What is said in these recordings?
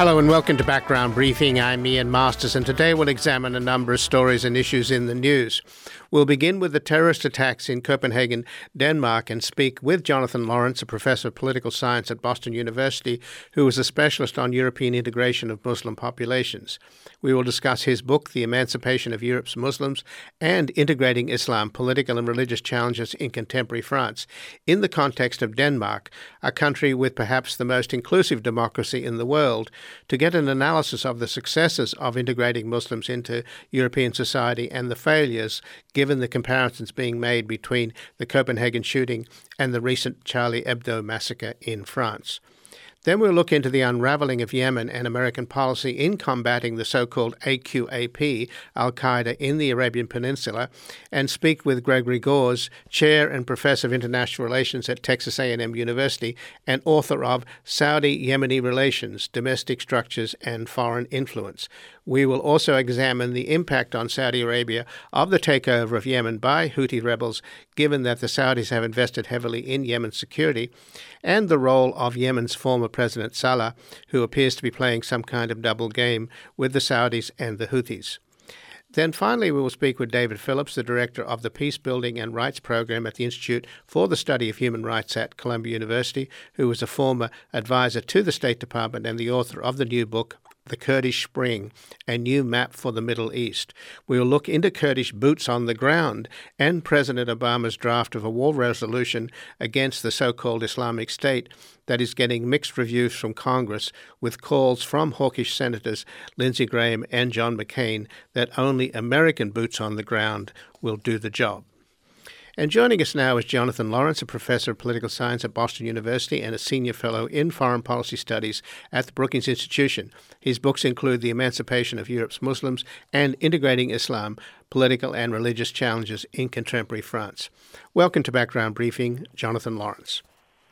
Hello and welcome to Background Briefing. I'm Ian Masters, and today we'll examine a number of stories and issues in the news. We'll begin with the terrorist attacks in Copenhagen, Denmark, and speak with Jonathan Lawrence, a professor of political science at Boston University, who is a specialist on European integration of Muslim populations. We will discuss his book, The Emancipation of Europe's Muslims and Integrating Islam, Political and Religious Challenges in Contemporary France, in the context of Denmark, a country with perhaps the most inclusive democracy in the world, to get an analysis of the successes of integrating Muslims into European society and the failures, given the comparisons being made between the Copenhagen shooting and the recent Charlie Hebdo massacre in France. Then we'll look into the unraveling of Yemen and American policy in combating the so-called AQAP, Al-Qaeda, in the Arabian Peninsula, and speak with Gregory Gause, Chair and Professor of International Relations at Texas A&M University and author of Saudi-Yemeni Relations, Domestic Structures and Foreign Influence. We will also examine the impact on Saudi Arabia of the takeover of Yemen by Houthi rebels, given that the Saudis have invested heavily in Yemen's security, and the role of Yemen's former President Saleh, who appears to be playing some kind of double game with the Saudis and the Houthis. Then finally, we will speak with David Phillips, the director of the Peace Building and Rights Program at the Institute for the Study of Human Rights at Columbia University, who was a former advisor to the State Department and the author of the new book, The Kurdish Spring, a new map for the Middle East. We will look into Kurdish boots on the ground and President Obama's draft of a war resolution against the so-called Islamic State that is getting mixed reviews from Congress, with calls from hawkish Senators Lindsey Graham and John McCain that only American boots on the ground will do the job. And joining us now is Jonathan Lawrence, a professor of political science at Boston University and a senior fellow in foreign policy studies at the Brookings Institution. His books include The Emancipation of Europe's Muslims and Integrating Islam, Political and Religious Challenges in Contemporary France. Welcome to Background Briefing, Jonathan Lawrence.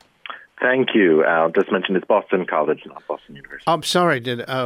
Thank you. I'll just mention it's Boston College, not Boston University. I'm sorry.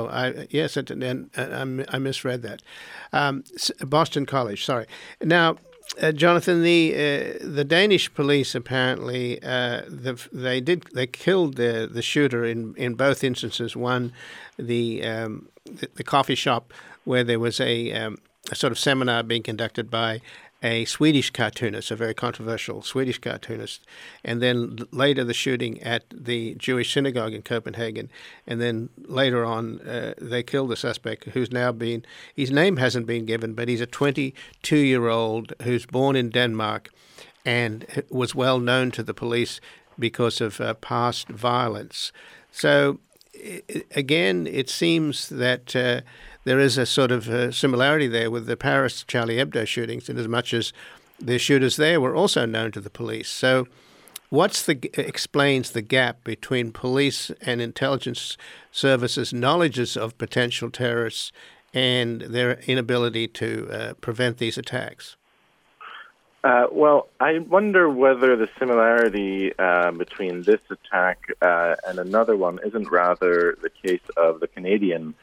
I misread that. Boston College, sorry. Now, Jonathan, the Danish police apparently they killed the shooter in both instances. One, the coffee shop where there was a sort of seminar being conducted by a Swedish cartoonist, a very controversial Swedish cartoonist, and then later the shooting at the Jewish synagogue in Copenhagen, and then later on they killed the suspect, his name hasn't been given, but he's a 22-year-old who's born in Denmark and was well known to the police because of past violence. So again, it seems that there is a sort of similarity there with the Paris Charlie Hebdo shootings, in as much as the shooters there were also known to the police. So explains the gap between police and intelligence services' knowledges of potential terrorists and their inability to prevent these attacks? Well, I wonder whether the similarity between this attack and another one isn't rather the case of the Canadian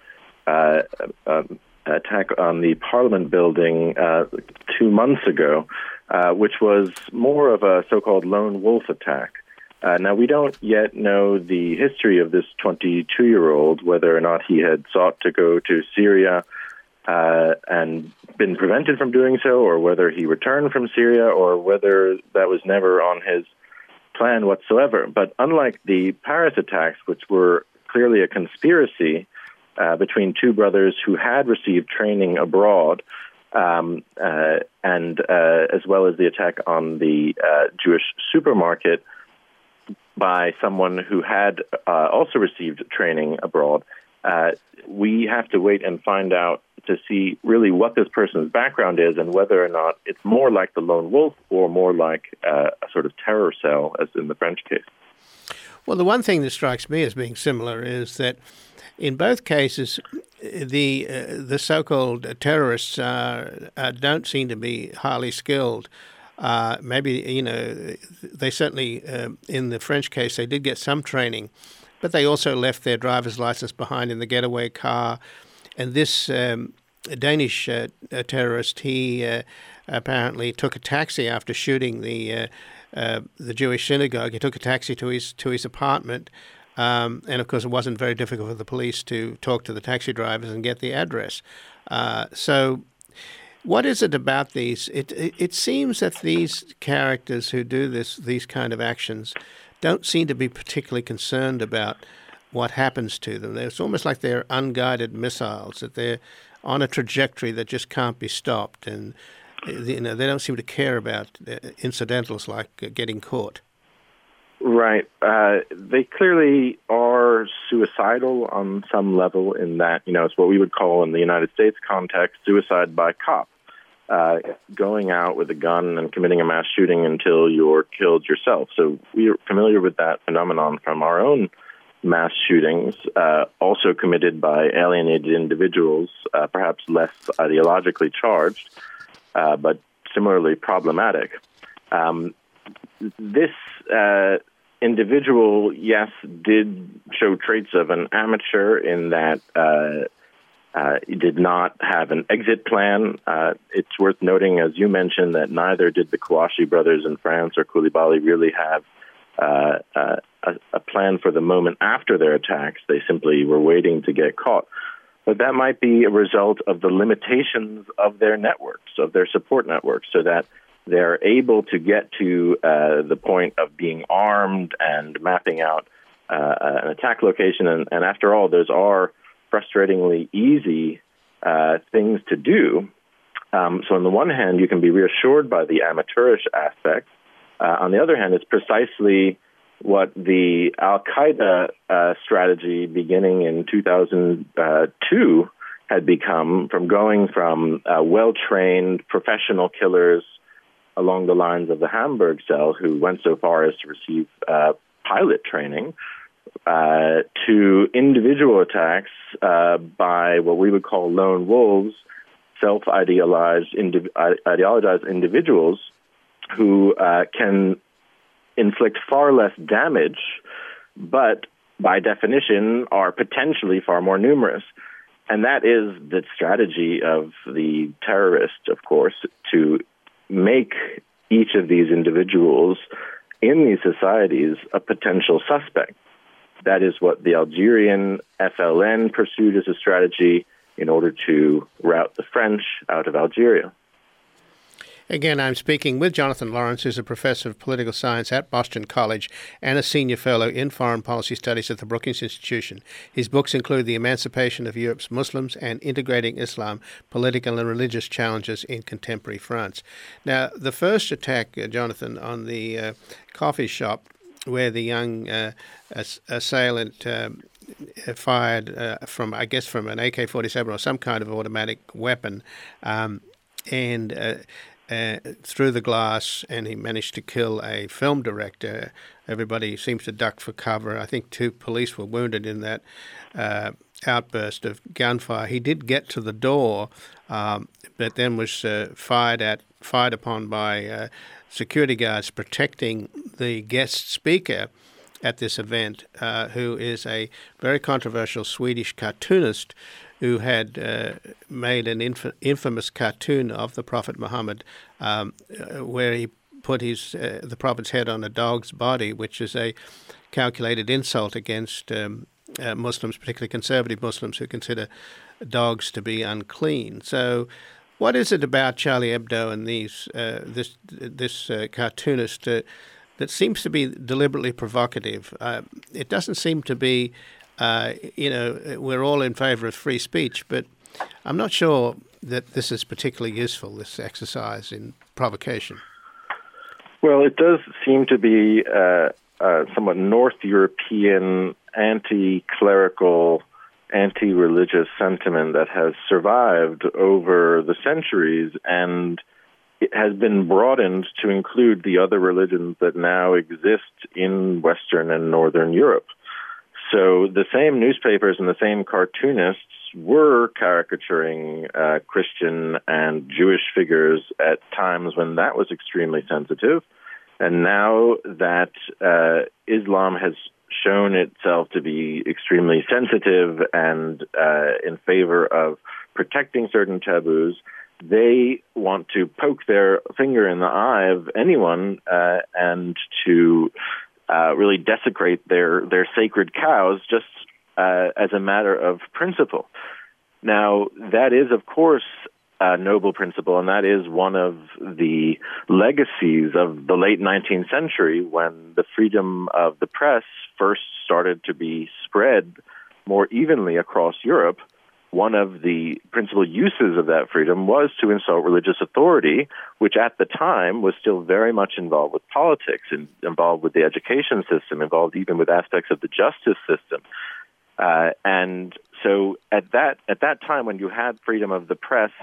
attack on the Parliament building 2 months ago, which was more of a so-called lone wolf attack. Now, we don't yet know the history of this 22-year-old, whether or not he had sought to go to Syria and been prevented from doing so, or whether he returned from Syria, or whether that was never on his plan whatsoever. But unlike the Paris attacks, which were clearly a conspiracy between two brothers who had received training abroad, and as well as the attack on the Jewish supermarket by someone who had also received training abroad, we have to wait and find out to see really what this person's background is and whether or not it's more like the lone wolf or more like a sort of terror cell, as in the French case. Well, the one thing that strikes me as being similar is that in both cases, the so-called terrorists don't seem to be highly skilled. Maybe, they certainly, in the French case, they did get some training, but they also left their driver's license behind in the getaway car. And this Danish terrorist, he apparently took a taxi after shooting the Jewish synagogue. He took a taxi to his apartment, And, of course, it wasn't very difficult for the police to talk to the taxi drivers and get the address. So what is it about these? It seems that these characters who do these kind of actions don't seem to be particularly concerned about what happens to them. It's almost like they're unguided missiles, that they're on a trajectory that just can't be stopped. And they don't seem to care about incidentals like getting caught. Right. They clearly are suicidal on some level in that, it's what we would call in the United States context suicide by cop. Going out with a gun and committing a mass shooting until you're killed yourself. So we are familiar with that phenomenon from our own mass shootings, also committed by alienated individuals, perhaps less ideologically charged, but similarly problematic. This individual, yes, did show traits of an amateur in that he did not have an exit plan. It's worth noting, as you mentioned, that neither did the Kouachi brothers in France or Koulibaly really have a plan for the moment after their attacks. They simply were waiting to get caught. But that might be a result of the limitations of their networks, of their support networks, so that they're able to get to the point of being armed and mapping out an attack location. And after all, those are frustratingly easy things to do. So on the one hand, you can be reassured by the amateurish aspect. On the other hand, it's precisely what the Al-Qaeda strategy beginning in 2002 had become, from going from well-trained professional killers along the lines of the Hamburg cell, who went so far as to receive pilot training, to individual attacks by what we would call lone wolves, self-ideologized individuals who can inflict far less damage, but by definition are potentially far more numerous. And that is the strategy of the terrorist, of course, to make each of these individuals in these societies a potential suspect. That is what the Algerian FLN pursued as a strategy in order to rout the French out of Algeria. Again, I'm speaking with Jonathan Lawrence, who's a professor of political science at Boston College and a senior fellow in foreign policy studies at the Brookings Institution. His books include The Emancipation of Europe's Muslims and Integrating Islam, Political and Religious Challenges in Contemporary France. Now, the first attack, Jonathan, on the coffee shop where the young assailant fired from an AK-47 or some kind of automatic weapon through the glass, and he managed to kill a film director. Everybody seems to duck for cover. I think 2 police were wounded in that outburst of gunfire. He did get to the door, but then was fired upon by security guards protecting the guest speaker at this event, who is a very controversial Swedish cartoonist who had made an infamous cartoon of the Prophet Muhammad, where he put the Prophet's head on a dog's body, which is a calculated insult against Muslims, particularly conservative Muslims, who consider dogs to be unclean. So, what is it about Charlie Hebdo and this cartoonist that seems to be deliberately provocative? It doesn't seem to be. We're all in favor of free speech, but I'm not sure that this is particularly useful, this exercise in provocation. Well, it does seem to be somewhat North European, anti-clerical, anti-religious sentiment that has survived over the centuries, and it has been broadened to include the other religions that now exist in Western and Northern Europe. So the same newspapers and the same cartoonists were caricaturing Christian and Jewish figures at times when that was extremely sensitive. And now that Islam has shown itself to be extremely sensitive and in favor of protecting certain taboos, they want to poke their finger in the eye of anyone and to really desecrate their sacred cows just as a matter of principle. Now, that is, of course, a noble principle, and that is one of the legacies of the late 19th century when the freedom of the press first started to be spread more evenly across Europe. One of the principal uses of that freedom was to insult religious authority, which at the time was still very much involved with politics, and involved with the education system, involved even with aspects of the justice system. And so at that time, when you had freedom of the press,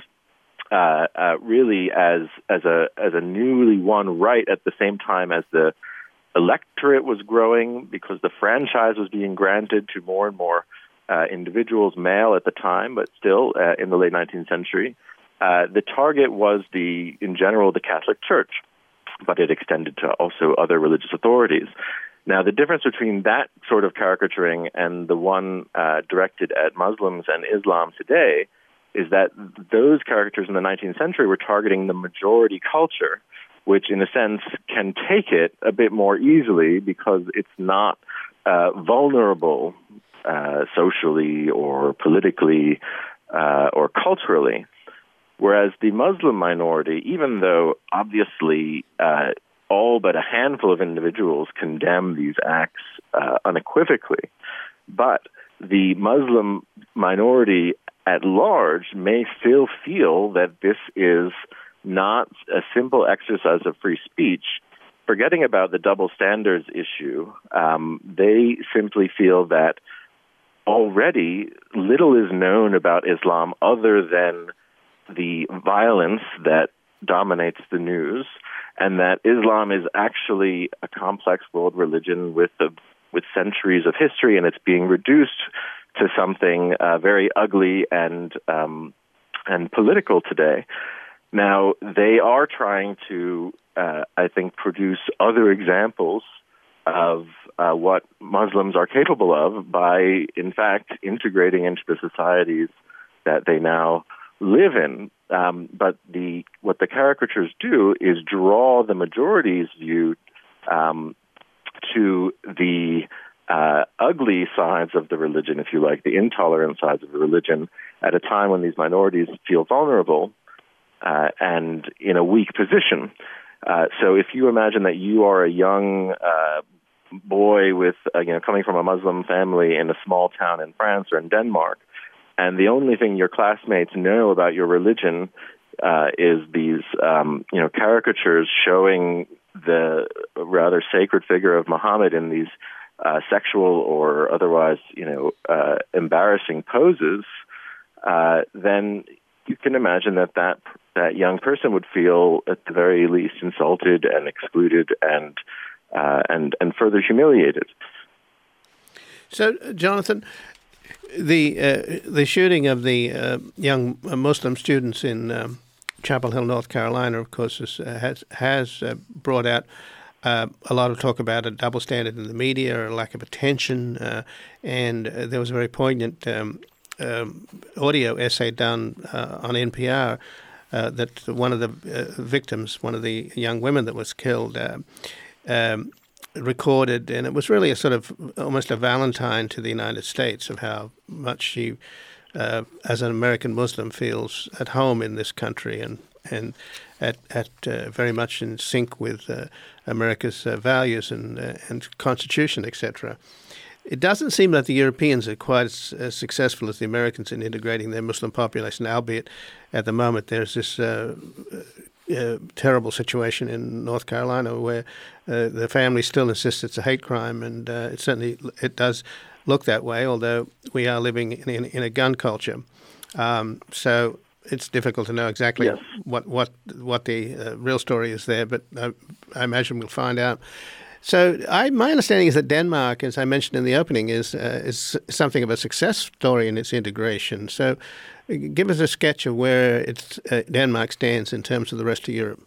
really as a newly won right at the same time as the electorate was growing, because the franchise was being granted to more and more individuals, male at the time, but still in the late 19th century. The target was in general, the Catholic Church, but it extended to also other religious authorities. Now, the difference between that sort of caricaturing and the one directed at Muslims and Islam today is that those caricatures in the 19th century were targeting the majority culture, which in a sense can take it a bit more easily because it's not vulnerable socially or politically or culturally. Whereas the Muslim minority, even though obviously all but a handful of individuals condemn these acts unequivocally, but the Muslim minority at large may still feel that this is not a simple exercise of free speech. Forgetting about the double standards issue, they simply feel that already little is known about Islam other than the violence that dominates the news, and that Islam is actually a complex world religion with centuries of history, and it's being reduced to something very ugly and political today. Now, they are trying to, I think, produce other examples of what Muslims are capable of by, in fact, integrating into the societies that they now live in. But what the caricatures do is draw the majority's view to the ugly sides of the religion, if you like, the intolerant sides of the religion, at a time when these minorities feel vulnerable and in a weak position. So if you imagine that you are a young boy with, coming from a Muslim family in a small town in France or in Denmark, and the only thing your classmates know about your religion is these, caricatures showing the rather sacred figure of Muhammad in these sexual or otherwise, embarrassing poses, then you can imagine that young person would feel at the very least insulted and excluded and further humiliated. So, Jonathan, the shooting of the young Muslim students in Chapel Hill, North Carolina, of course, has brought out a lot of talk about a double standard in the media, a lack of attention, and there was a very poignant audio essay done on NPR that one of the victims, one of the young women that was killed, recorded, and it was really a sort of almost a Valentine to the United States of how much she, as an American Muslim, feels at home in this country and at very much in sync with America's values and Constitution, etc. It doesn't seem that the Europeans are quite as successful as the Americans in integrating their Muslim population, albeit at the moment there's this terrible situation in North Carolina where the family still insists it's a hate crime, and it does look that way, although we are living in a gun culture. So it's difficult to know exactly Yes. what the real story is there, but I imagine we'll find out. So my understanding is that Denmark, as I mentioned in the opening, is something of a success story in its integration. So give us a sketch of where Denmark stands in terms of the rest of Europe.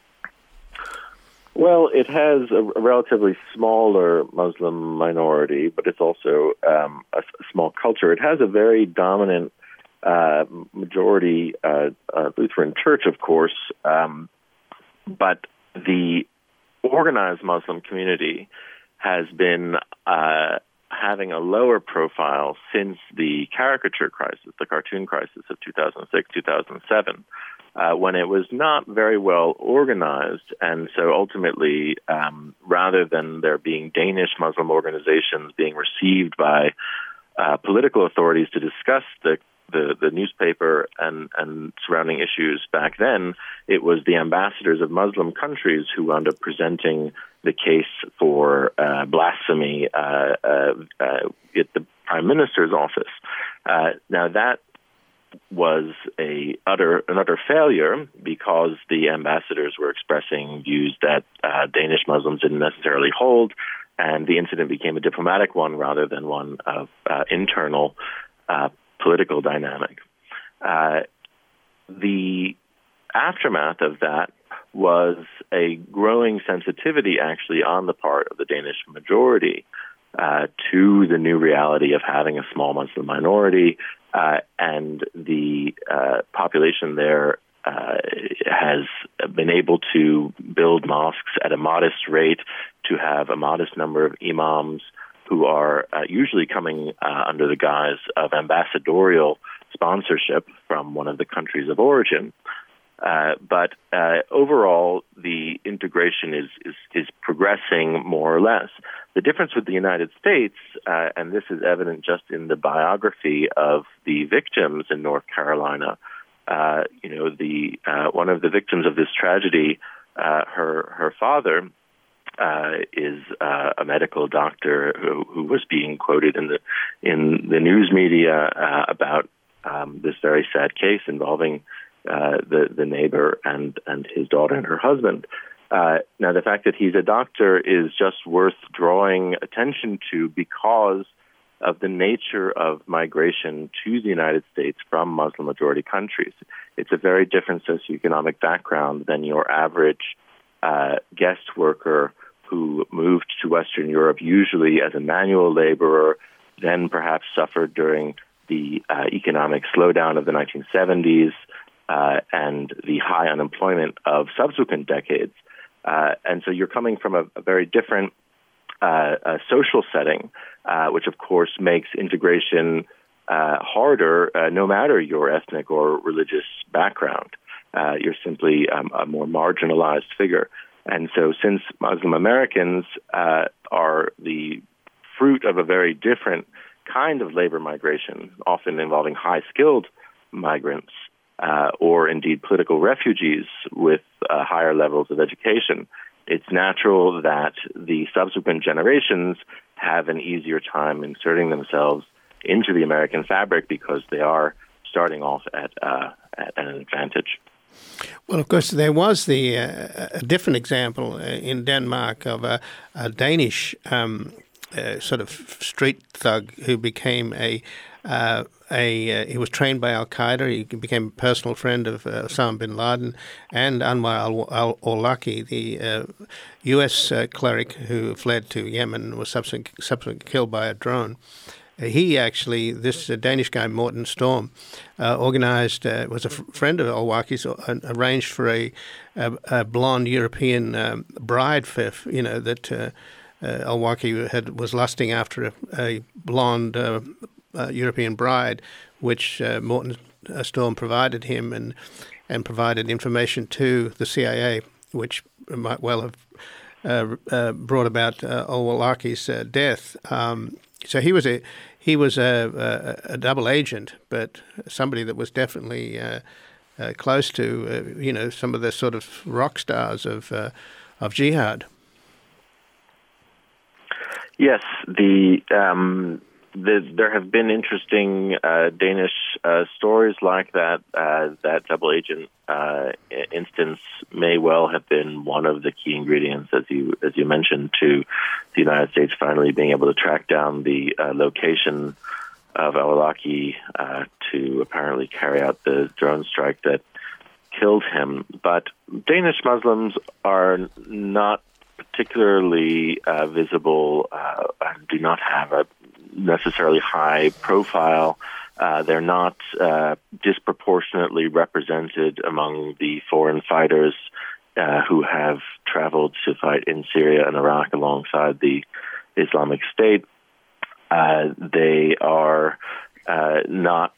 Well, it has a relatively smaller Muslim minority, but it's also a small culture. It has a very dominant majority Lutheran church, of course, but the organized Muslim community has been having a lower profile since the caricature crisis, the cartoon crisis of 2006, 2007, when it was not very well organized. And so ultimately, rather than there being Danish Muslim organizations being received by political authorities to discuss the newspaper and surrounding issues back then, it was the ambassadors of Muslim countries who wound up presenting the case for blasphemy at the Prime Minister's office. Now that was an utter failure, because the ambassadors were expressing views that Danish Muslims didn't necessarily hold, and the incident became a diplomatic one rather than one of internal political dynamic. The aftermath of that was a growing sensitivity, actually, on the part of the Danish majority to the new reality of having a small Muslim minority, and the population there has been able to build mosques at a modest rate, to have a modest number of imams who are usually coming under the guise of ambassadorial sponsorship from one of the countries of origin. But overall, the integration is progressing more or less. The difference with the United States, and this is evident just in the biography of the victims in North Carolina, one of the victims of this tragedy, her father is a medical doctor who was being quoted in the news media about this very sad case involving the neighbor and his daughter and her husband. Now, the fact that he's a doctor is just worth drawing attention to because of the nature of migration to the United States from Muslim-majority countries. It's a very different socioeconomic background than your average guest worker who moved to Western Europe, usually as a manual laborer, then perhaps suffered during the economic slowdown of the 1970s and the high unemployment of subsequent decades. And so you're coming from a very different social setting, which of course makes integration harder no matter your ethnic or religious background. You're simply a more marginalized figure. And so since Muslim Americans are the fruit of a very different kind of labor migration, often involving high-skilled migrants, or indeed political refugees with higher levels of education, it's natural that the subsequent generations have an easier time inserting themselves into the American fabric because they are starting off at an advantage. Well, of course, there was a different example in Denmark of a Danish sort of street thug who became he was trained by Al-Qaeda. He became a personal friend of Osama bin Laden and Anwar al-Awlaki, the U.S. cleric who fled to Yemen and was subsequently killed by a drone. He actually, this Danish guy, Morten Storm, organized, was a friend of al-Awlaki's, arranged for a blonde European bride that al-Awlaki was lusting after a blonde European bride, which Morten Storm provided him and provided information to the CIA, which might well have brought about al-Awlaki's death. So he was a double agent, but somebody that was definitely close to some of the sort of rock stars of jihad. Yes, there have been interesting Danish stories like that. That double agent instance may well have been one of the key ingredients, as you mentioned, to the United States finally being able to track down the location of al-Awlaki to apparently carry out the drone strike that killed him. But Danish Muslims are not particularly visible and do not have a necessarily high profile. They're not disproportionately represented among the foreign fighters who have traveled to fight in Syria and Iraq alongside the Islamic State. They are not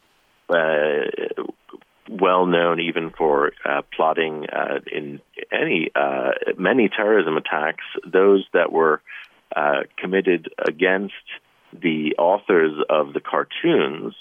well known even for plotting in many terrorism attacks. Those that were committed against the authors of the cartoons,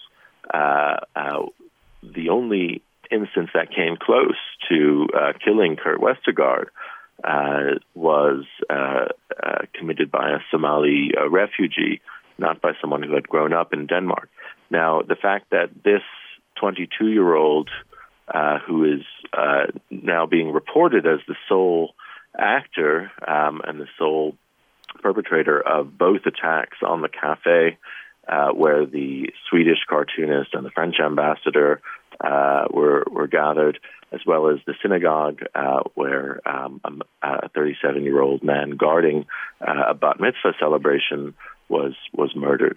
the only instance that came close to killing Kurt Westergaard was committed by a Somali refugee, not by someone who had grown up in Denmark. Now, the fact that this 22-year-old, who is now being reported as the sole actor and the sole perpetrator of both attacks on the cafe where the Swedish cartoonist and the French ambassador were gathered, as well as the synagogue where a 37-year-old man guarding a bat mitzvah celebration was murdered.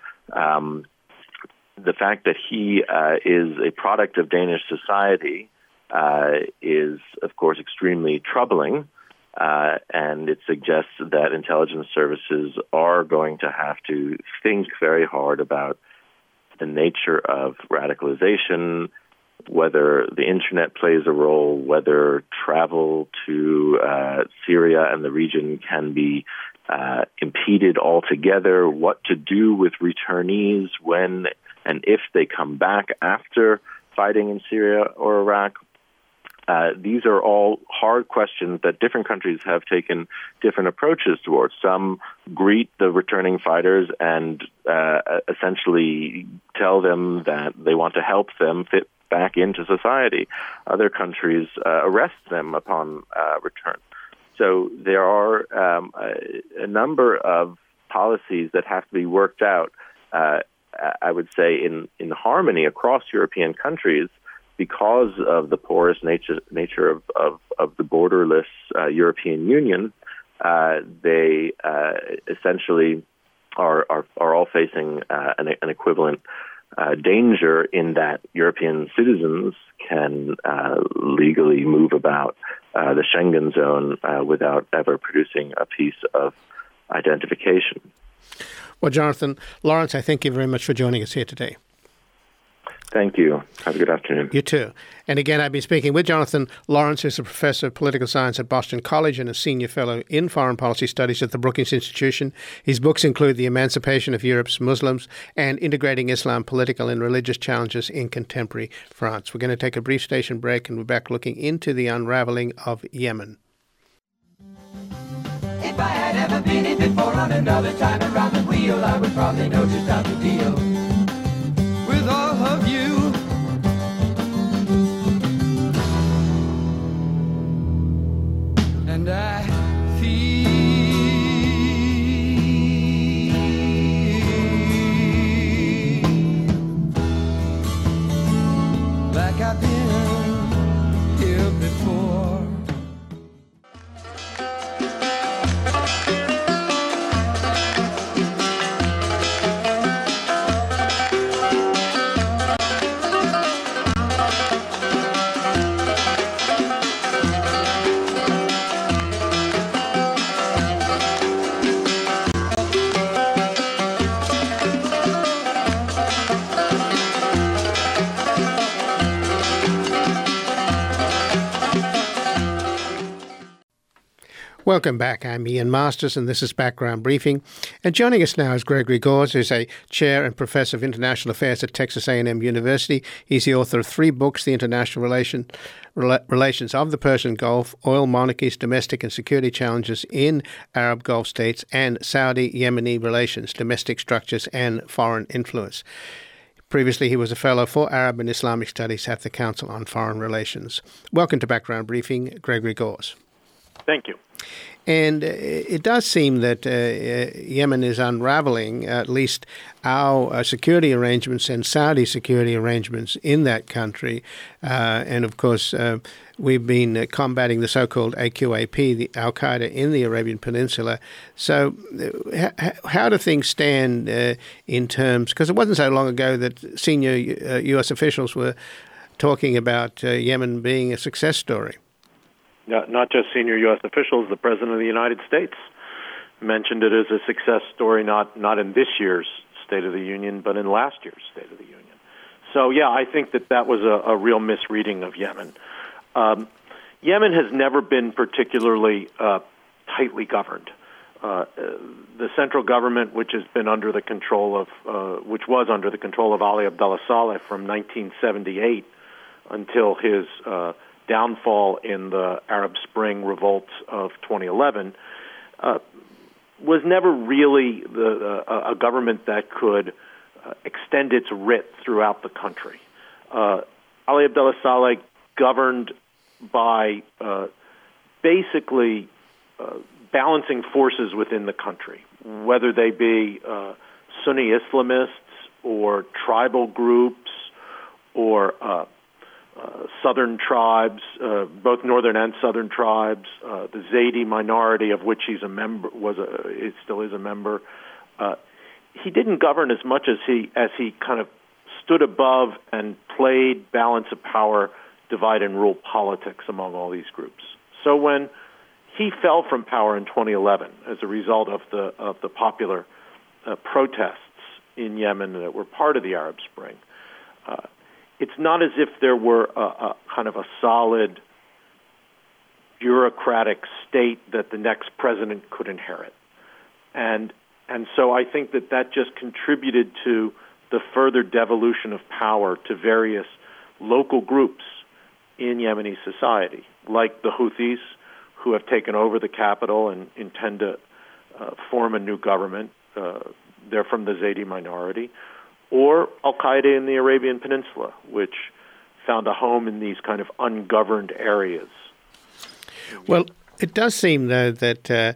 The fact that he is a product of Danish society is, of course, extremely troubling, and it suggests that intelligence services are going to have to think very hard about the nature of radicalization, whether the internet plays a role, whether travel to Syria and the region can be impeded altogether, what to do with returnees when and if they come back after fighting in Syria or Iraq. These are all hard questions that different countries have taken different approaches towards. Some greet the returning fighters and essentially tell them that they want to help them fit back into society. Other countries arrest them upon return. So there are a number of policies that have to be worked out, I would say, in harmony across European countries, because of the porous nature of the borderless European Union. They essentially are all facing an equivalent danger in that European citizens can legally move about the Schengen zone without ever producing a piece of identification. Well, Jonathan Lawrence, I thank you very much for joining us here today. Thank you. Have a good afternoon. You too. And again, I've been speaking with Jonathan Lawrence, who's a professor of political science at Boston College and a senior fellow in foreign policy studies at the Brookings Institution. His books include The Emancipation of Europe's Muslims and Integrating Islam, Political and Religious Challenges in Contemporary France. We're going to take a brief station break and we're back looking into the unraveling of Yemen. If I had ever been it before on another time around the wheel, I would probably know just how to deal with all of you. And I feel like I've been here before. Welcome back. I'm Ian Masters, and this is Background Briefing. And joining us now is Gregory Gause, who's a chair and professor of international affairs at Texas A&M University. He's the author of 3 books, The International Relations of the Persian Gulf, Oil Monarchies, Domestic and Security Challenges in Arab Gulf States, and Saudi-Yemeni Relations, Domestic Structures and Foreign Influence. Previously, he was a fellow for Arab and Islamic Studies at the Council on Foreign Relations. Welcome to Background Briefing, Gregory Gause. Thank you. And it does seem that Yemen is unraveling at least our security arrangements and Saudi security arrangements in that country. And of course, we've been combating the so-called AQAP, the Al-Qaeda in the Arabian Peninsula. So how do things stand in terms, because it wasn't so long ago that senior U.S. officials were talking about Yemen being a success story. Not just senior U.S. officials, the President of the United States mentioned it as a success story, not in this year's State of the Union, but in last year's State of the Union. So, yeah, I think that was a real misreading of Yemen. Yemen has never been particularly tightly governed. The central government, which has been under the control of, which was under the control of Ali Abdullah Saleh from 1978 until his downfall in the Arab Spring revolts of 2011, was never really a government that could extend its writ throughout the country. Ali Abdullah Saleh governed by basically balancing forces within the country, whether they be Sunni Islamists or tribal groups or southern tribes, both northern and southern tribes, the Zaidi minority of which he's a member, still is a member. He didn't govern as much as he kind of stood above and played balance of power, divide and rule politics among all these groups. So when he fell from power in 2011 as a result of the popular protests in Yemen that were part of the Arab Spring, it's not as if there were a kind of a solid bureaucratic state that the next president could inherit. And so I think that just contributed to the further devolution of power to various local groups in Yemeni society, like the Houthis, who have taken over the capital and intend to form a new government. They're from the Zaidi minority. Or Al-Qaeda in the Arabian Peninsula, which found a home in these kind of ungoverned areas. Well, it does seem, though, that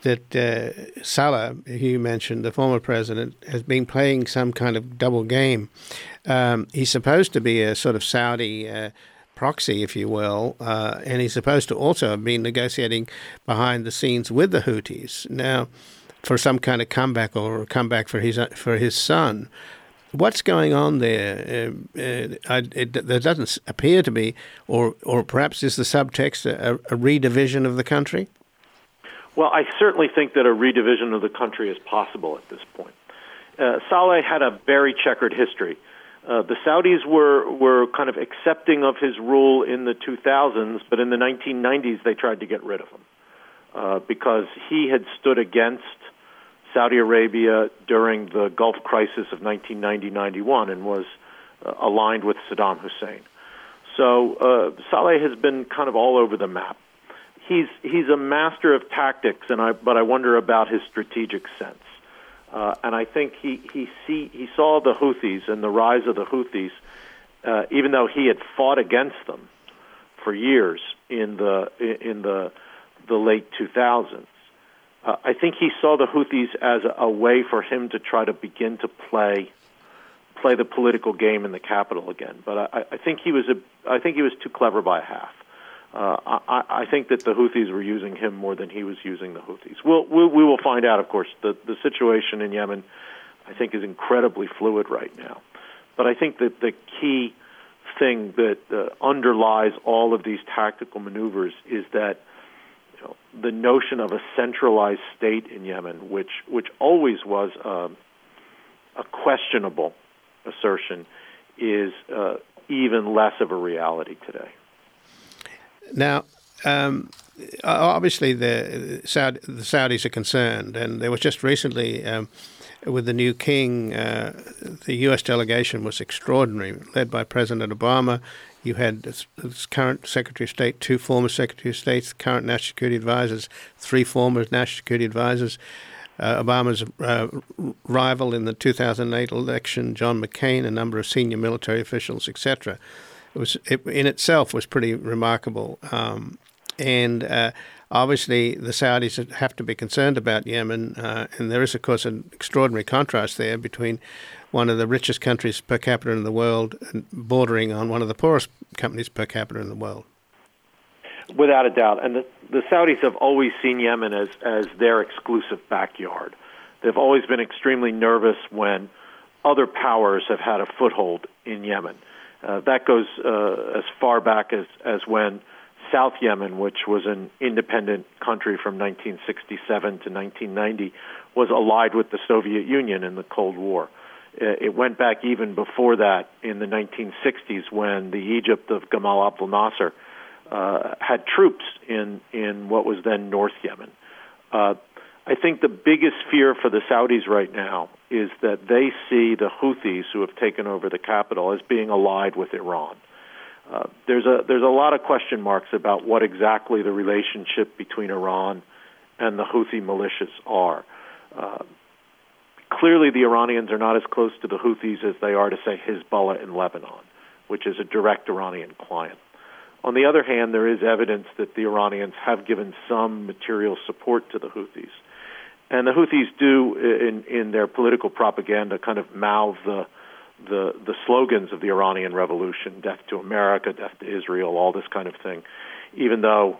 Saleh, who you mentioned, the former president, has been playing some kind of double game. He's supposed to be a sort of Saudi proxy, if you will, and he's supposed to also have been negotiating behind the scenes with the Houthis now for some kind of comeback or a comeback for his son. What's going on there? There doesn't appear to be, or perhaps is the subtext a redivision of the country? Well, I certainly think that a redivision of the country is possible at this point. Saleh had a very checkered history. The Saudis were kind of accepting of his rule in the 2000s, but in the 1990s they tried to get rid of him because he had stood against Saudi Arabia during the Gulf crisis of 1990-91 and was aligned with Saddam Hussein. So Saleh has been kind of all over the map. He's a master of tactics, but I wonder about his strategic sense. And I think he saw the Houthis and the rise of the Houthis, even though he had fought against them for years in the late 2000s. I think he saw the Houthis as a way for him to try to begin to play the political game in the capital again. But I think he was too clever by a half. I think that the Houthis were using him more than he was using the Houthis. We will find out, of course. The situation in Yemen, I think, is incredibly fluid right now. But I think that the key thing that underlies all of these tactical maneuvers is that the notion of a centralized state in Yemen, which always was a questionable assertion, is even less of a reality today. Now, obviously the Saudis are concerned, and there was just recently, with the new king, the U.S. delegation was extraordinary, led by President Obama. You had this current Secretary of State, 2 former Secretary of States, current National Security Advisors, 3 former National Security Advisors. Obama's rival in the 2008 election, John McCain, a number of senior military officials, etc. It in itself was pretty remarkable. And obviously the Saudis have to be concerned about Yemen. And there is, of course, an extraordinary contrast there between one of the richest countries per capita in the world and bordering on one of the poorest countries per capita in the world. Without a doubt. And the Saudis have always seen Yemen as their exclusive backyard. They've always been extremely nervous when other powers have had a foothold in Yemen. That goes as far back as when South Yemen, which was an independent country from 1967 to 1990, was allied with the Soviet Union in the Cold War. It went back even before that in the 1960s when the Egypt of Gamal Abdel Nasser had troops in what was then North Yemen. I think the biggest fear for the Saudis right now is that they see the Houthis, who have taken over the capital, as being allied with Iran. There's a lot of question marks about what exactly the relationship between Iran and the Houthi militias are. Clearly, the Iranians are not as close to the Houthis as they are to, say, Hezbollah in Lebanon, which is a direct Iranian client. On the other hand, there is evidence that the Iranians have given some material support to the Houthis. And the Houthis do, in their political propaganda, kind of mouth the slogans of the Iranian Revolution: death to America, death to Israel, all this kind of thing, even though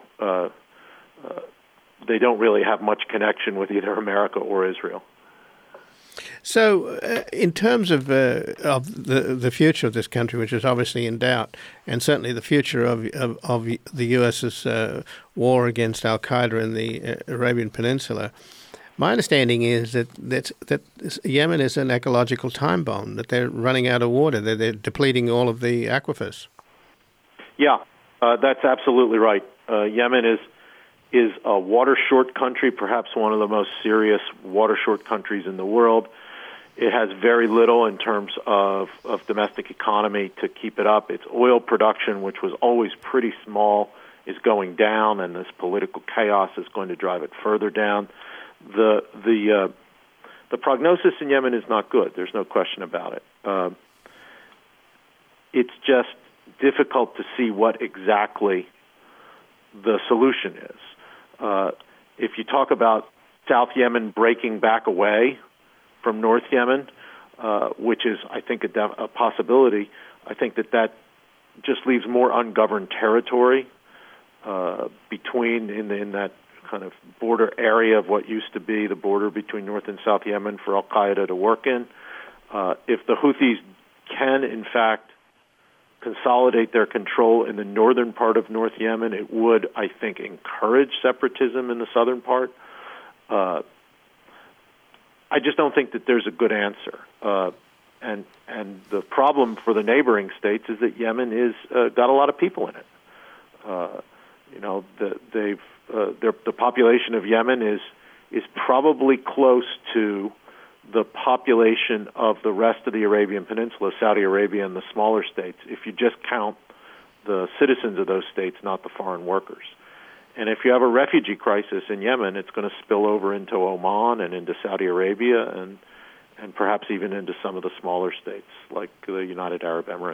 they don't really have much connection with either America or Israel. So, in terms of the future of this country, which is obviously in doubt, and certainly the future of the U.S.'s war against Al Qaeda in the Arabian Peninsula, my understanding is that Yemen is an ecological time bomb. That they're running out of water. They're depleting all of the aquifers. Yeah, that's absolutely right. Yemen is a water-short country, perhaps one of the most serious water-short countries in the world. It has very little in terms of domestic economy to keep it up. Its oil production, which was always pretty small, is going down, and this political chaos is going to drive it further down. The prognosis in Yemen is not good. There's no question about it. It's just difficult to see what exactly the solution is. If you talk about South Yemen breaking back away from North Yemen, which is, I think, a possibility, I think that just leaves more ungoverned territory in that kind of border area of what used to be the border between North and South Yemen for Al Qaeda to work in. If the Houthis can, in fact, consolidate their control in the northern part of North Yemen, it would, I think, encourage separatism in the southern part. I just don't think that there's a good answer. And the problem for the neighboring states is that Yemen is got a lot of people in it. The population of Yemen is probably close to the population of the rest of the Arabian Peninsula, Saudi Arabia, and the smaller states, if you just count the citizens of those states, not the foreign workers. And if you have a refugee crisis in Yemen, it's going to spill over into Oman and into Saudi Arabia and perhaps even into some of the smaller states like the United Arab Emirates.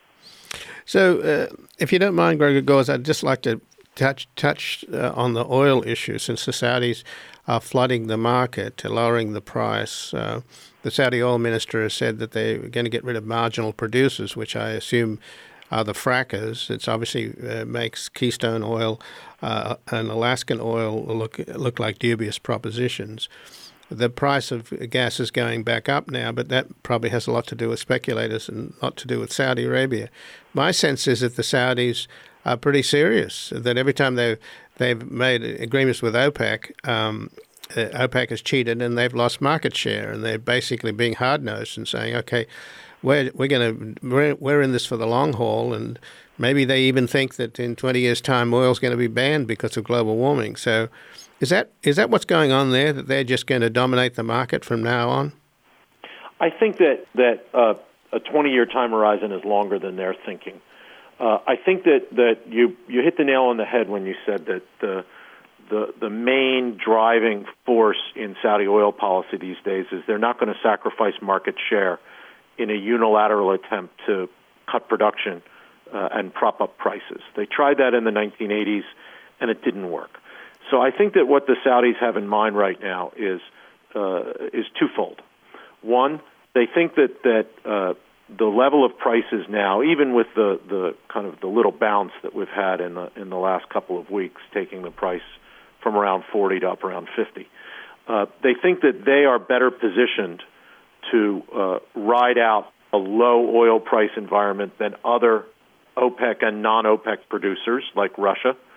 So if you don't mind, Gregor Gores, I'd just like to touch on the oil issue, since the Saudis are flooding the market, lowering the price. The Saudi oil minister has said that they're going to get rid of marginal producers, which I assume are the frackers. It's obviously makes Keystone Oil and Alaskan Oil look like dubious propositions. The price of gas is going back up now, but that probably has a lot to do with speculators and not to do with Saudi Arabia. My sense is that the Saudis are pretty serious, that every time they've made agreements with OPEC, OPEC has cheated and they've lost market share, and they're basically being hard-nosed and saying, okay, we're in this for the long haul, and maybe they even think that in 20 years' time oil's going to be banned because of global warming. So is that what's going on there, that they're just going to dominate the market from now on? I think that a 20-year time horizon is longer than they're thinking. I think that you hit the nail on the head when you said that the main driving force in Saudi oil policy these days is they're not going to sacrifice market share in a unilateral attempt to cut production and prop up prices. They tried that in the 1980s, and it didn't work. So I think that what the Saudis have in mind right now is twofold. One, they think that the level of prices now, even with the kind of the little bounce that we've had in the last couple of weeks, taking the price from around 40 to up around 50, they think that they are better positioned to ride out a low oil price environment than other OPEC and non-OPEC producers like Russia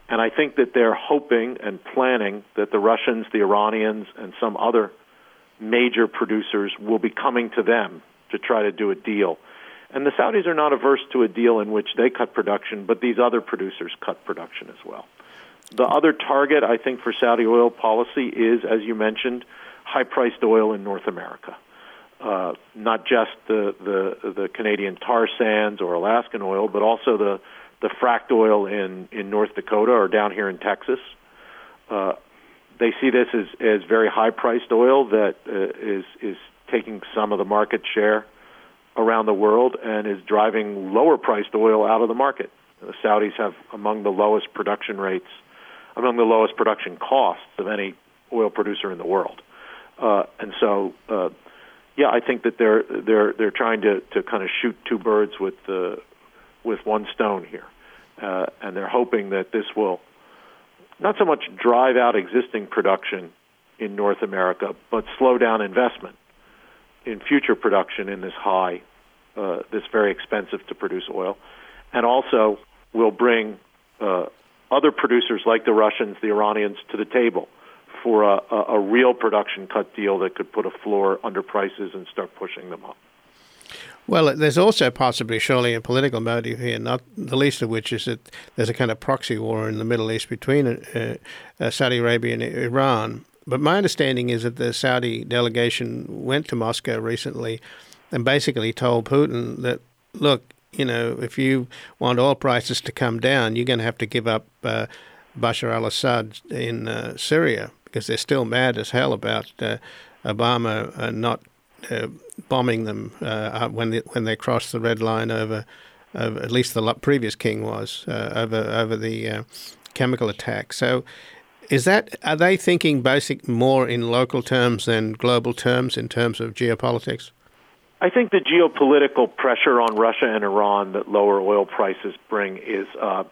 And I think that they're hoping and planning that the Russians, the Iranians, and some other major producers will be coming to them to try to do a deal. And the Saudis are not averse to a deal in which they cut production, but these other producers cut production as well. The other target, I think, for Saudi oil policy is, as you mentioned, high-priced oil in North America. Not just the Canadian tar sands or Alaskan oil, but also the fracked oil in North Dakota or down here in Texas. They see this as very high-priced oil that is taking some of the market share around the world and is driving lower-priced oil out of the market. The Saudis have among the lowest production rates, among the lowest production costs of any oil producer in the world. And so, I think that they're trying to kind of shoot two birds with one stone here, and they're hoping that this will not so much drive out existing production in North America, but slow down investment in future production in this this very expensive to produce oil, and also will bring other producers like the Russians, the Iranians, to the table for a real production cut deal that could put a floor under prices and start pushing them up. Well, there's also possibly, surely, a political motive here, not the least of which is that there's a kind of proxy war in the Middle East between Saudi Arabia and Iran. But my understanding is that the Saudi delegation went to Moscow recently and basically told Putin that, look, if you want oil prices to come down, you're going to have to give up Bashar al-Assad in Syria, because they're still mad as hell about Obama not bombing them when they crossed the red line over at least the previous king was over the chemical attack. So are they thinking more in local terms than global terms in terms of geopolitics? I think the geopolitical pressure on Russia and Iran that lower oil prices bring is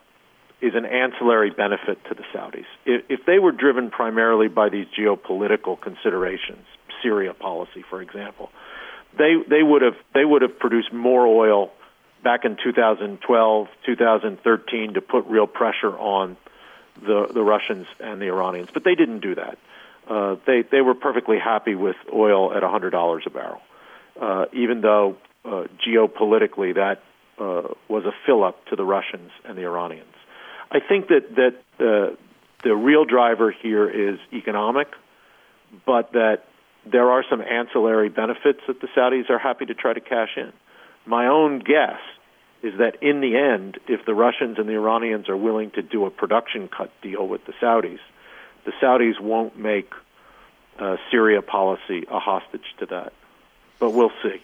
an ancillary benefit to the Saudis. If they were driven primarily by these geopolitical considerations, Syria policy, for example, they would have produced more oil back in 2012, 2013 to put real pressure on the Russians and the Iranians. But they didn't do that. They were perfectly happy with oil at $100 a barrel, even though geopolitically that was a fill-up to the Russians and the Iranians. I think that the real driver here is economic, but that there are some ancillary benefits that the Saudis are happy to try to cash in. My own guess is that in the end, if the Russians and the Iranians are willing to do a production cut deal with the Saudis won't make Syria policy a hostage to that. But we'll see.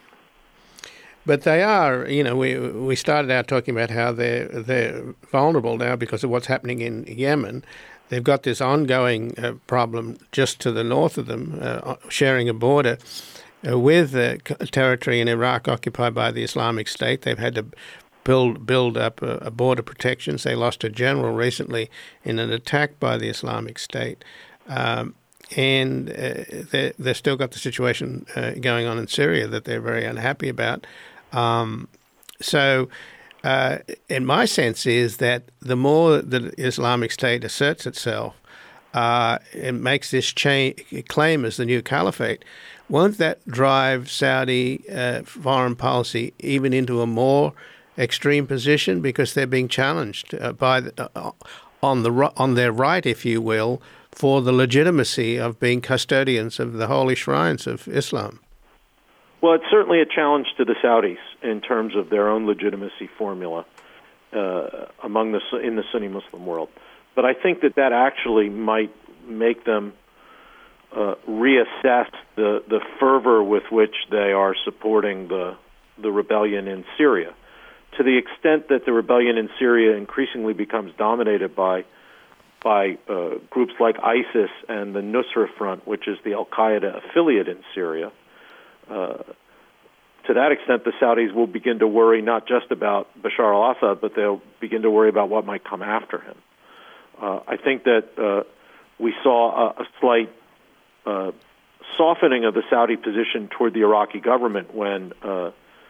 But they are, we started out talking about how they're vulnerable now because of what's happening in Yemen. They've got this ongoing problem just to the north of them, sharing a border with territory in Iraq occupied by the Islamic State. They've had to build up a border protections. They lost a general recently in an attack by the Islamic State. And they've still got the situation going on in Syria that they're very unhappy about. So in my sense is that the more the Islamic State asserts itself, it makes this claim as the new caliphate, won't that drive Saudi foreign policy even into a more extreme position because they're being challenged on their right, if you will, for the legitimacy of being custodians of the holy shrines of Islam? Well, it's certainly a challenge to the Saudis in terms of their own legitimacy formula in the Sunni Muslim world. But I think that actually might make them reassess the fervor with which they are supporting the rebellion in Syria, to the extent that the rebellion in Syria increasingly becomes dominated by groups like ISIS and the Nusra Front, which is the al-Qaeda affiliate in Syria. To that extent, the Saudis will begin to worry not just about Bashar al-Assad, but they'll begin to worry about what might come after him. I think that we saw a slight softening of the Saudi position toward the Iraqi government when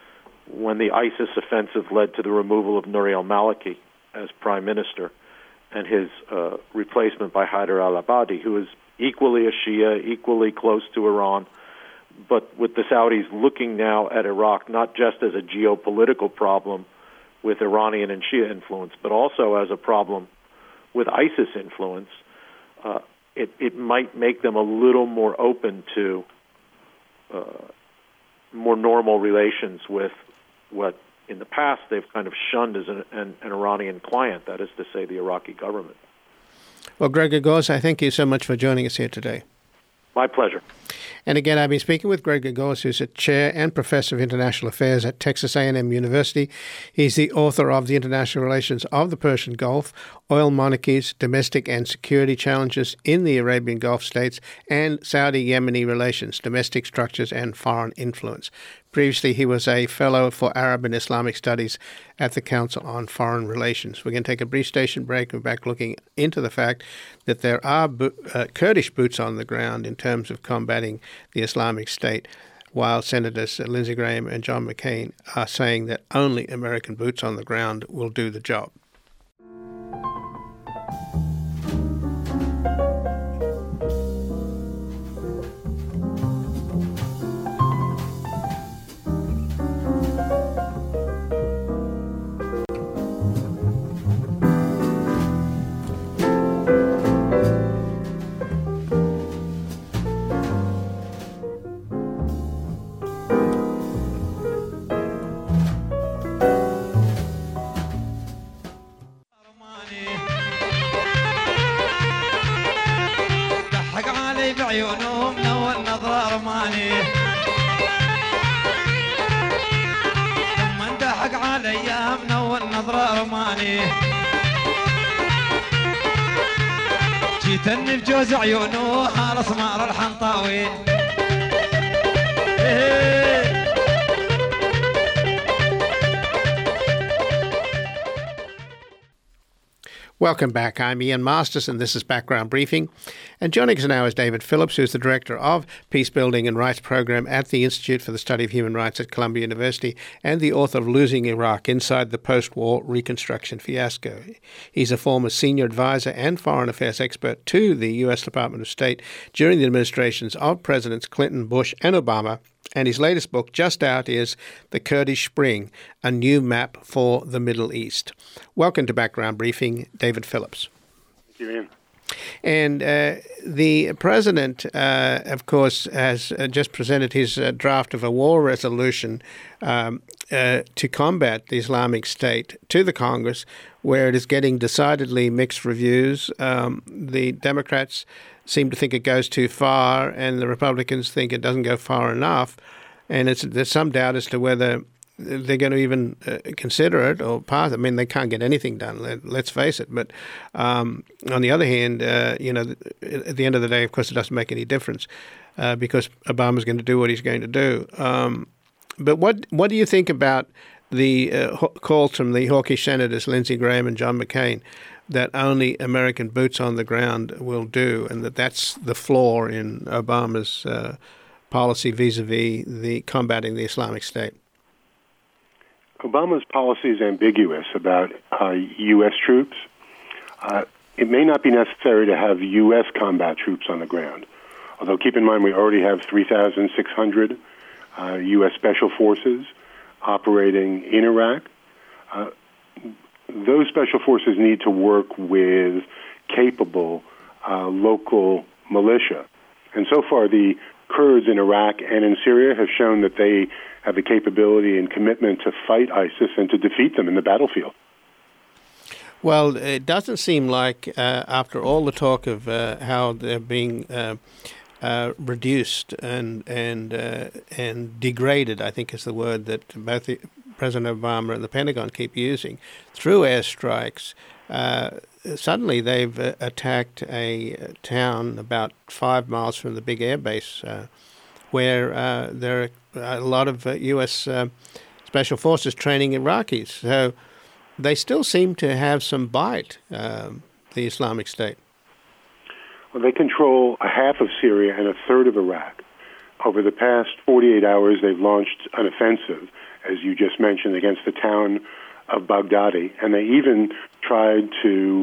the ISIS offensive led to the removal of Nouri al-Maliki as prime minister, and his replacement by Haider al-Abadi, who is equally a Shia, equally close to Iran, but with the Saudis looking now at Iraq not just as a geopolitical problem with Iranian and Shia influence, but also as a problem with ISIS influence, it might make them a little more open to more normal relations with what in the past they've kind of shunned as an Iranian client, that is to say, the Iraqi government. Well, Gregor Gorz, I thank you so much for joining us here today. My pleasure. And again, I've been speaking with Gregor Gorz, who's a chair and professor of international affairs at Texas A&M University. He's the author of The International Relations of the Persian Gulf, Oil Monarchies, Domestic and Security Challenges in the Arabian Gulf States, and Saudi-Yemeni Relations, Domestic Structures and Foreign Influence. Previously, he was a fellow for Arab and Islamic Studies at the Council on Foreign Relations. We're going to take a brief station break. We're back looking into the fact that there are Kurdish boots on the ground in terms of combating the Islamic State, while Senators Lindsey Graham and John McCain are saying that only American boots on the ground will do the job. بعيونهم نور نظرة رماني ثم اندحق علي منور نظرة رماني جيتني بجوز عيونه حال اسمار الحنطاوين Welcome back. I'm Ian Masters, and this is Background Briefing. And joining us now is David Phillips, who's the Director of Peace Building and Rights Program at the Institute for the Study of Human Rights at Columbia University and the author of Losing Iraq Inside the Post-War Reconstruction Fiasco. He's a former senior advisor and foreign affairs expert to the U.S. Department of State during the administrations of Presidents Clinton, Bush, and Obama. And his latest book, just out, is The Kurdish Spring, A New Map for the Middle East. Welcome to Background Briefing, David Phillips. Thank you, Ian. And the president, of course, has just presented his draft of a war resolution to combat the Islamic State to the Congress, where it is getting decidedly mixed reviews. The Democrats seem to think it goes too far, and the Republicans think it doesn't go far enough. And there's some doubt as to whether they're going to even consider it or pass it. I mean, they can't get anything done, let's face it. But on the other hand, at the end of the day, of course, it doesn't make any difference because Obama's going to do what he's going to do. But what do you think about the calls from the hawkish senators, Lindsey Graham and John McCain, that only American boots on the ground will do, and that's the flaw in Obama's policy vis-a-vis the combating the Islamic State? Obama's policy is ambiguous about U.S. troops. It may not be necessary to have U.S. combat troops on the ground, although keep in mind we already have 3,600 U.S. Special Forces operating in Iraq. Those special forces need to work with capable local militia. And so far, the Kurds in Iraq and in Syria have shown that they have the capability and commitment to fight ISIS and to defeat them in the battlefield. Well, it doesn't seem like, after all the talk of how they're being reduced and degraded, I think is the word that both President Obama and the Pentagon keep using, through airstrikes, suddenly they've attacked a town about 5 miles from the big air base where there are a lot of U.S. Special Forces training Iraqis. So they still seem to have some bite, the Islamic State. Well, they control a half of Syria and a third of Iraq. Over the past 48 hours, they've launched an offensive, as you just mentioned, against the town of Baghdadi, and they even tried to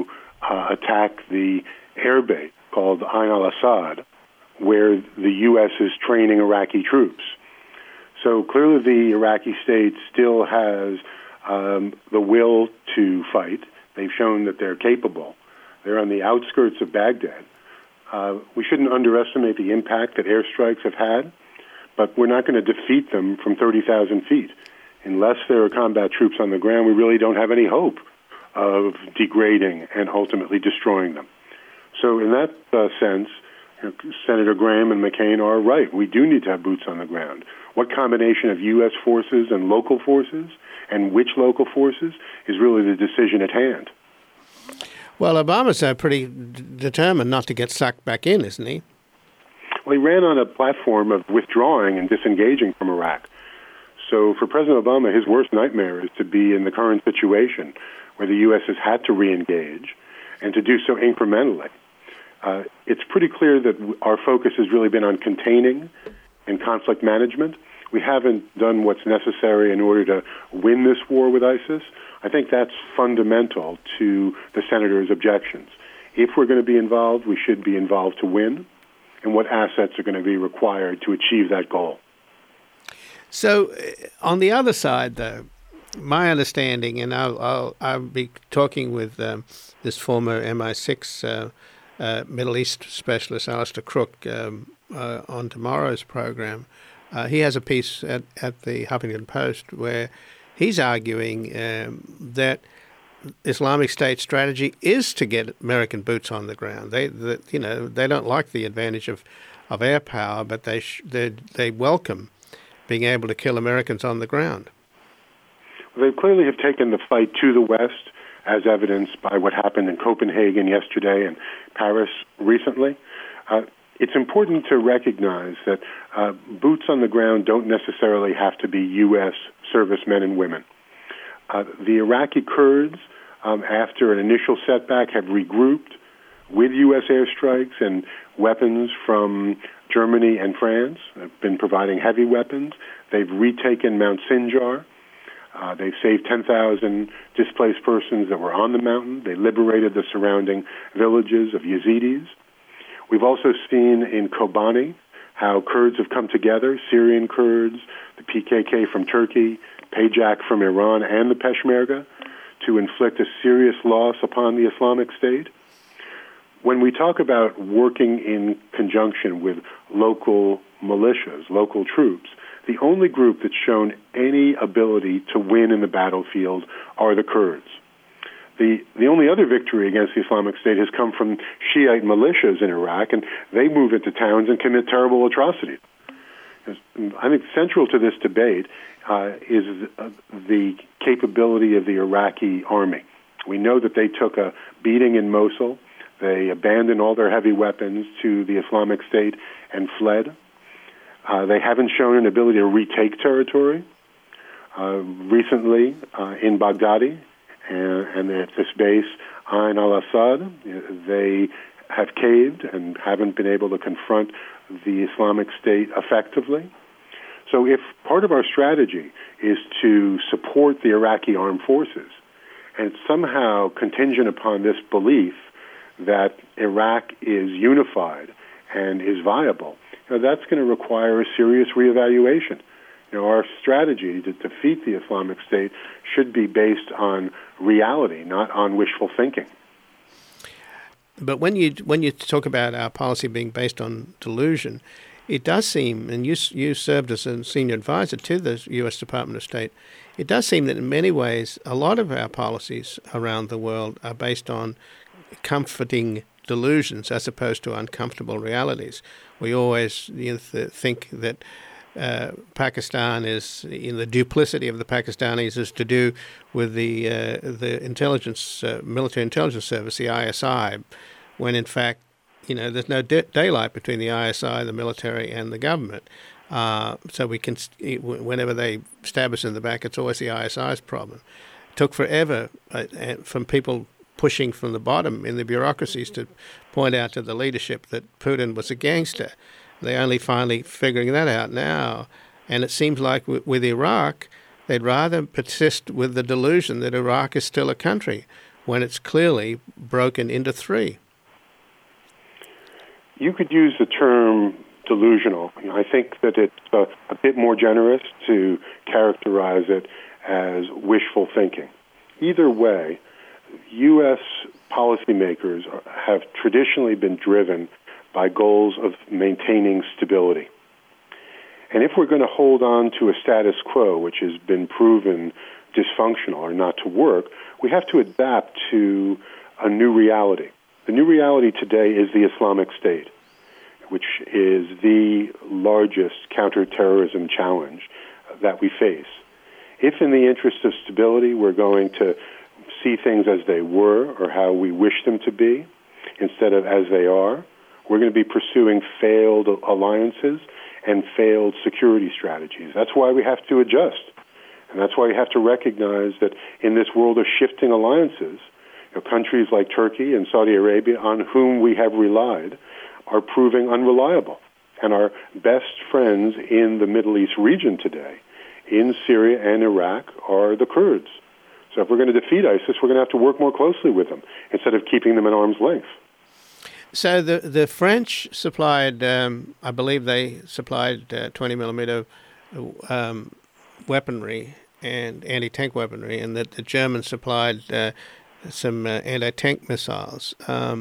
attack the airbase called Ain al-Assad, where the U.S. is training Iraqi troops. So clearly the Iraqi state still has the will to fight. They've shown that they're capable. They're on the outskirts of Baghdad. We shouldn't underestimate the impact that airstrikes have had, but we're not going to defeat them from 30,000 feet. Unless there are combat troops on the ground, we really don't have any hope of degrading and ultimately destroying them. So in that sense, Senator Graham and McCain are right. We do need to have boots on the ground. What combination of U.S. forces and local forces, and which local forces, is really the decision at hand. Well, Obama's pretty determined not to get sucked back in, isn't he? Well, he ran on a platform of withdrawing and disengaging from Iraq. So for President Obama, his worst nightmare is to be in the current situation where the U.S. has had to re-engage and to do so incrementally. It's pretty clear that our focus has really been on containing and conflict management. We haven't done what's necessary in order to win this war with ISIS. I think that's fundamental to the senator's objections. If we're going to be involved, we should be involved to win, and what assets are going to be required to achieve that goal. So, on the other side, though, my understanding, and I'll be talking with this former MI6 Middle East specialist, Alistair Crook, on tomorrow's program. He has a piece at the Huffington Post where he's arguing that Islamic State strategy is to get American boots on the ground. They don't like the advantage of air power, but they welcome being able to kill Americans on the ground. Well, they clearly have taken the fight to the West, as evidenced by what happened in Copenhagen yesterday and Paris recently. It's important to recognize that boots on the ground don't necessarily have to be U.S. servicemen and women. The Iraqi Kurds, after an initial setback, have regrouped with U.S. airstrikes and weapons from Germany and France. They've been providing heavy weapons. They've retaken Mount Sinjar. They've saved 10,000 displaced persons that were on the mountain. They liberated the surrounding villages of Yazidis. We've also seen in Kobani how Kurds have come together, Syrian Kurds, the PKK from Turkey, Pajak from Iran, and the Peshmerga, to inflict a serious loss upon the Islamic State. When we talk about working in conjunction with local militias, local troops, the only group that's shown any ability to win in the battlefield are the Kurds. The only other victory against the Islamic State has come from Shiite militias in Iraq, and they move into towns and commit terrible atrocities. I think central to this debate is the capability of the Iraqi army. We know that they took a beating in Mosul. They abandoned all their heavy weapons to the Islamic State and fled. They haven't shown an ability to retake territory. Recently, in Baghdadi and at this base, Ain al-Assad, they have caved and haven't been able to confront the Islamic State effectively. So if part of our strategy is to support the Iraqi armed forces, and it's somehow contingent upon this belief that Iraq is unified and is viable, that's going to require a serious reevaluation. Our strategy to defeat the Islamic State should be based on reality, not on wishful thinking. But when you talk about our policy being based on delusion, it does seem, and you served as a senior advisor to the U.S. Department of State, it does seem that in many ways a lot of our policies around the world are based on comforting delusions as opposed to uncomfortable realities. We always think that Pakistan is, in the duplicity of the Pakistanis, is to do with the intelligence, military intelligence service, the ISI, when in fact, there's no daylight between the ISI, the military, and the government. So we can, whenever they stab us in the back, it's always the ISI's problem. It took forever from people pushing from the bottom in the bureaucracies to point out to the leadership that Putin was a gangster. They're only finally figuring that out now. And it seems like with Iraq, they'd rather persist with the delusion that Iraq is still a country, when it's clearly broken into three? You could use the term delusional. I think that it's a bit more generous to characterize it as wishful thinking. Either way, U.S. policymakers have traditionally been driven by goals of maintaining stability. And if we're going to hold on to a status quo, which has been proven dysfunctional or not to work, we have to adapt to a new reality. The new reality today is the Islamic State, which is the largest counterterrorism challenge that we face. If in the interest of stability we're going to see things as they were or how we wish them to be instead of as they are, we're going to be pursuing failed alliances and failed security strategies. That's why we have to adjust. And that's why we have to recognize that in this world of shifting alliances, countries like Turkey and Saudi Arabia, on whom we have relied, are proving unreliable. And our best friends in the Middle East region today, in Syria and Iraq, are the Kurds. So if we're going to defeat ISIS, we're going to have to work more closely with them instead of keeping them at arm's length. So the French supplied, I believe they supplied 20 millimeter weaponry and anti-tank weaponry, and that the Germans supplied some anti-tank missiles.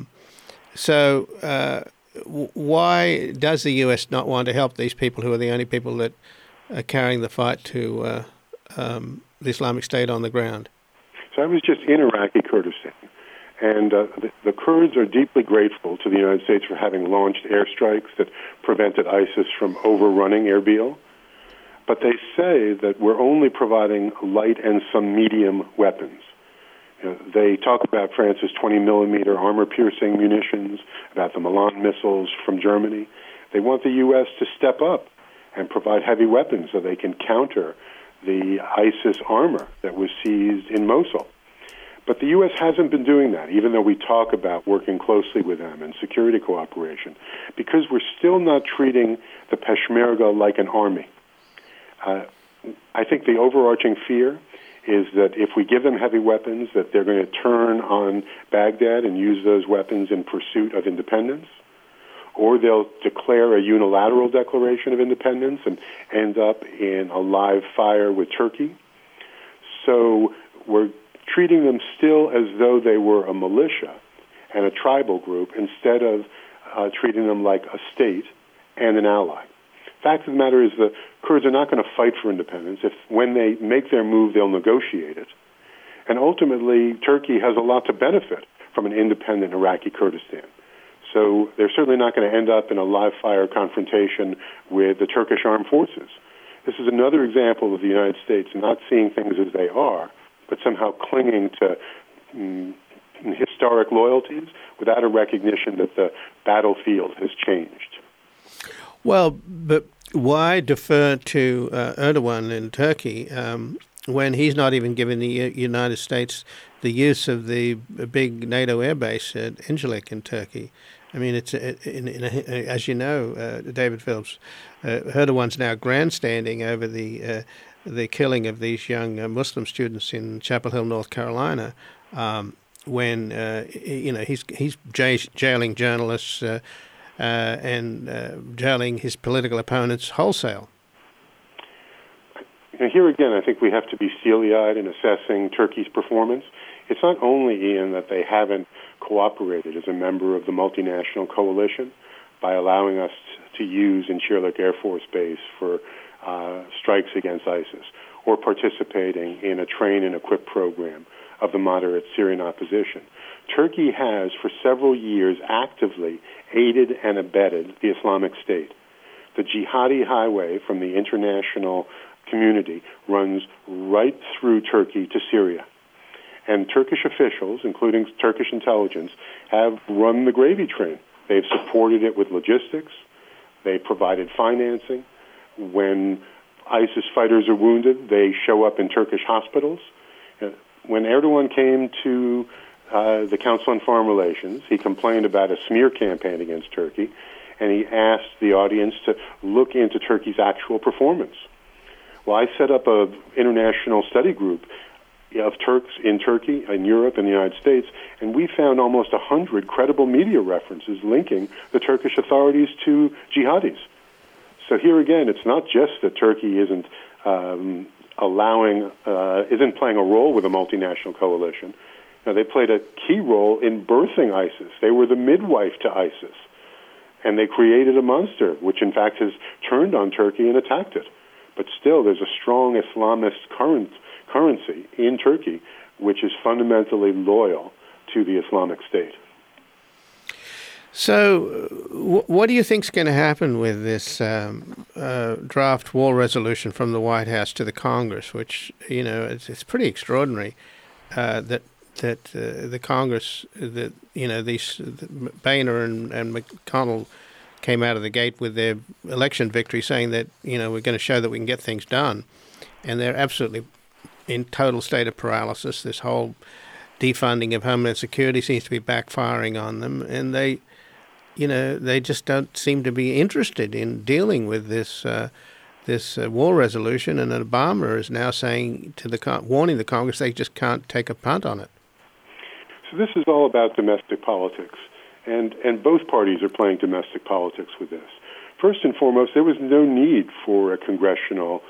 Why does the U.S. not want to help these people who are the only people that are carrying the fight to the Islamic State on the ground? So I was just in Iraqi Kurdistan, and the Kurds are deeply grateful to the United States for having launched airstrikes that prevented ISIS from overrunning Erbil. But they say that we're only providing light and some medium weapons. They talk about France's 20-millimeter armor-piercing munitions, about the Milan missiles from Germany. They want the U.S. to step up and provide heavy weapons so they can counter the ISIS armor that was seized in Mosul. But the U.S. hasn't been doing that, even though we talk about working closely with them and security cooperation, because we're still not treating the Peshmerga like an army. I think the overarching fear is that if we give them heavy weapons, that they're going to turn on Baghdad and use those weapons in pursuit of independence, or they'll declare a unilateral declaration of independence and end up in a live fire with Turkey. So we're treating them still as though they were a militia and a tribal group instead of treating them like a state and an ally. Fact of the matter is the Kurds are not going to fight for independence. If when they make their move, they'll negotiate it. And ultimately, Turkey has a lot to benefit from an independent Iraqi Kurdistan. So they're certainly not going to end up in a live-fire confrontation with the Turkish armed forces. This is another example of the United States not seeing things as they are, but somehow clinging to historic loyalties without a recognition that the battlefield has changed. Well, but why defer to Erdogan in Turkey when he's not even giving the United States the use of the big NATO airbase at Incirlik in Turkey? I mean, it's as you know, David Phillips, Erdogan's now grandstanding over the killing of these young Muslim students in Chapel Hill, North Carolina, when he's jailing journalists and jailing his political opponents wholesale. Here again, I think we have to be steely-eyed in assessing Turkey's performance. It's not only, Ian, that they haven't cooperated as a member of the multinational coalition by allowing us to use Incirlik Air Force Base for strikes against ISIS, or participating in a train and equip program of the moderate Syrian opposition. Turkey has, for several years, actively aided and abetted the Islamic State. The jihadi highway from the international community runs right through Turkey to Syria. And Turkish officials, including Turkish intelligence, have run the gravy train. They've supported it with logistics. They provided financing. When ISIS fighters are wounded, they show up in Turkish hospitals. When Erdogan came to the Council on Foreign Relations, he complained about a smear campaign against Turkey, and he asked the audience to look into Turkey's actual performance. Well, I set up an international study group of Turks in Turkey, in Europe, and the United States, and we found almost 100 credible media references linking the Turkish authorities to jihadis. So here again, it's not just that Turkey isn't playing a role with a multinational coalition. Now, they played a key role in birthing ISIS. They were the midwife to ISIS, and they created a monster, which in fact has turned on Turkey and attacked it. But still, there's a strong Islamist currency in Turkey, which is fundamentally loyal to the Islamic State. So what do you think is going to happen with this draft war resolution from the White House to the Congress, which, it's pretty extraordinary that the Congress, Boehner and McConnell came out of the gate with their election victory saying that, we're going to show that we can get things done. And they're absolutely in total state of paralysis. This whole defunding of Homeland Security seems to be backfiring on them. And they just don't seem to be interested in dealing with this war resolution. And Obama is now saying warning the Congress they just can't take a punt on it. So this is all about domestic politics. And both parties are playing domestic politics with this. First and foremost, there was no need for a congressional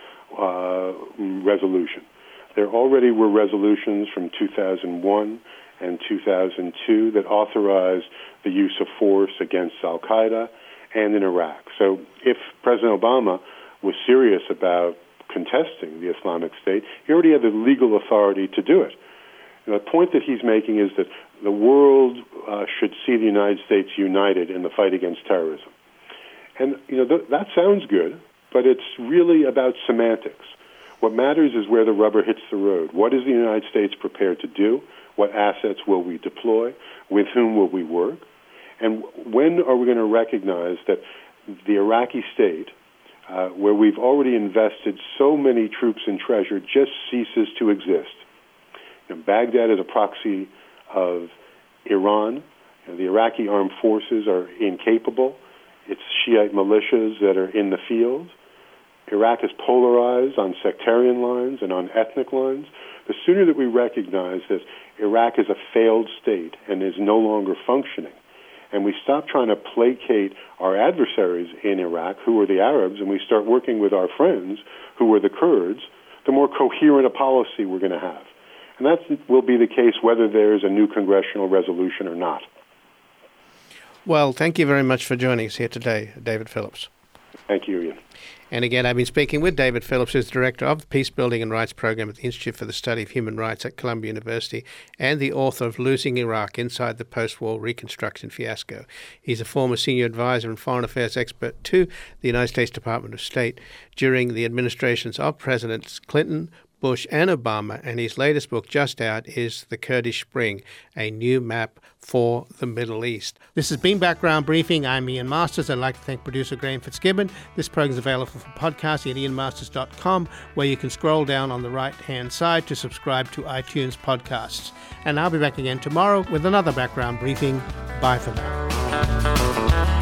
resolution. There already were resolutions from 2001 and 2002 that authorized the use of force against al-Qaeda and in Iraq. So if President Obama was serious about contesting the Islamic State, he already had the legal authority to do it. And the point that he's making is that the world should see the United States united in the fight against terrorism. And, that sounds good, but it's really about semantics. What matters is where the rubber hits the road. What is the United States prepared to do? What assets will we deploy? With whom will we work? And when are we going to recognize that the Iraqi state, where we've already invested so many troops and treasure, just ceases to exist? Baghdad is a proxy of Iran. The Iraqi armed forces are incapable. It's Shiite militias that are in the field. Iraq is polarized on sectarian lines and on ethnic lines. The sooner that we recognize that Iraq is a failed state and is no longer functioning, and we stop trying to placate our adversaries in Iraq, who are the Arabs, and we start working with our friends, who are the Kurds, the more coherent a policy we're going to have. And that will be the case whether there's a new congressional resolution or not. Well, thank you very much for joining us here today, David Phillips. Thank you, Ian. And again, I've been speaking with David Phillips, who's Director of the Peace Building and Rights Program at the Institute for the Study of Human Rights at Columbia University and the author of Losing Iraq Inside the Post-War Reconstruction Fiasco. He's a former senior advisor and foreign affairs expert to the United States Department of State during the administrations of Presidents Clinton, Bush, and Obama, and his latest book just out is The Kurdish Spring, a new map for the Middle East. This has been Background Briefing. I'm Ian Masters. I'd like to thank producer Graham Fitzgibbon. This program is available for podcast at ianmasters.com, where you can scroll down on the right-hand side to subscribe to iTunes podcasts. And I'll be back again tomorrow with another Background Briefing. Bye for now.